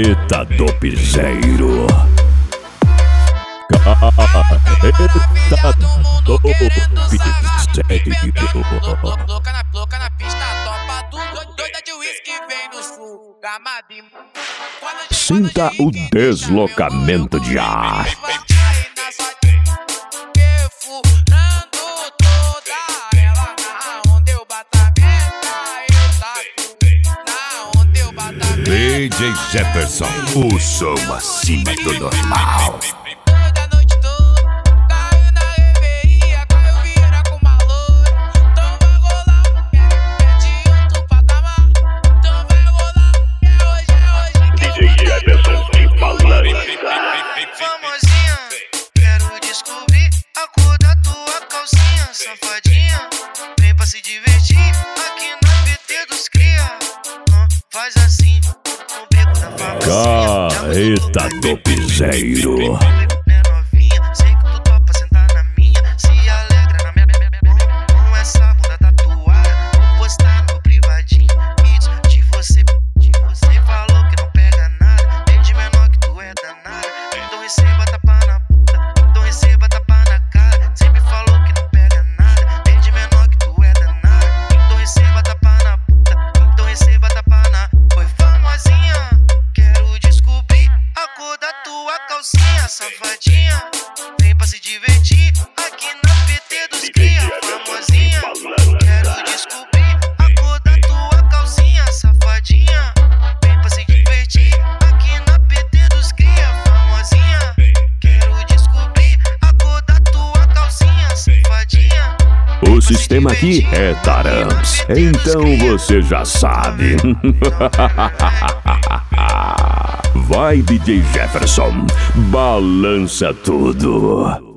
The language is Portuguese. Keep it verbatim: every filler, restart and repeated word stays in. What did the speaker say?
Carreta do Piseiro. Carreta do Piseiro. Louca na, louca na pista, topa tudo. Doida de uísque, vem no sul. Gamadinho. Sinta o deslocamento de ar. D J Jefferson, o som acima do normal. D J Jefferson de balança. Famosinha, quero descobrir a cor da tua calcinha, safadinha. Vem pra se divertir aqui na P T dos cria. Ah, faz assim, no beco da famosinha. Carreta do Piseiro. Né, novinha, sei que tu topa sentar na minha. Se alegra na minha com essa bunda tatuada. Vou postar no privadinho vídeos de você. De você falou que não pega nada. Desde menor que tu é danada. Então receba tapa na bunda. Então receba tapa na cara. Sempre falou que não pega nada. Desde menor que tu é danada. Então receba tapa na bunda. Então receba tapa na. Foi famosinha. Quero descobrir a cor da tua calcinha, safadinha. Vem pra se divertir aqui na P T dos cria, famosinha. Quero descobrir a cor da tua calcinha, safadinha. Vem pra se divertir aqui na P T dos cria, famosinha. Quero descobrir a cor da tua calcinha, safadinha. O sistema aqui é Tarams, então você já sabe. Vai, D J Jefferson, balança tudo.